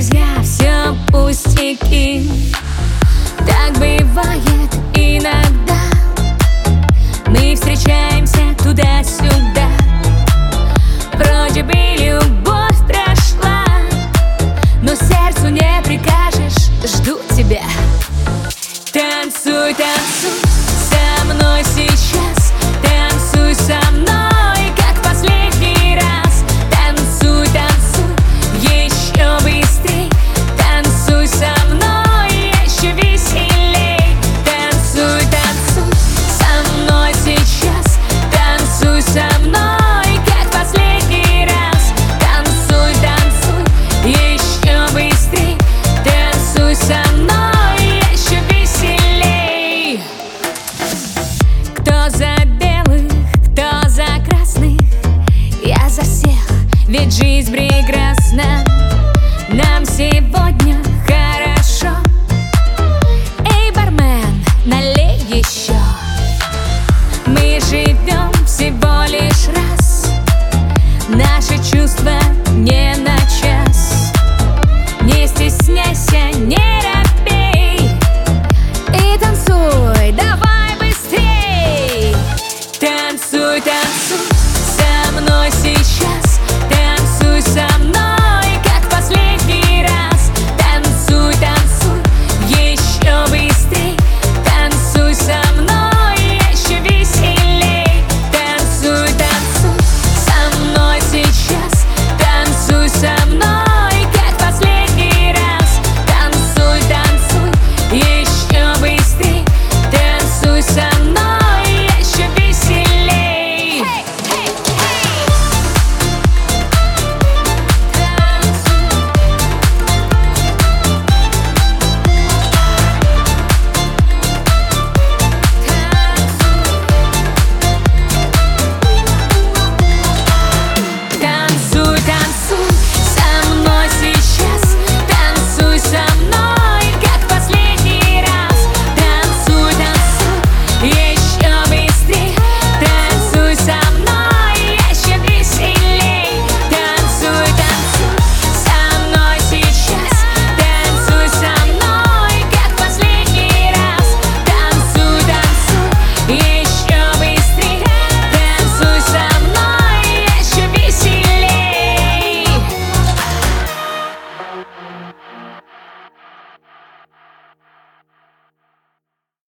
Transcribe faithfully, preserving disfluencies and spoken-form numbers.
друзья, все пустяки. Так бывает иногда. Мы встречаемся туда-сюда. Вроде бы любовь прошла, но сердцу не прикажешь. Жду тебя. Танцуй, танцуй со мной сейчас. Танцуй со мной, как в последний раз. Танцуй, танцуй еще быстрей. Танцуй со мной еще веселей. Танцуй, танцуй со мной сейчас. Танцуй со мной, как в последний раз. Танцуй, танцуй еще быстрей. Танцуй со мной еще веселей. Кто за белых, кто за красных? Я за всех, ведь жизнь прекрасна. Нам сегодня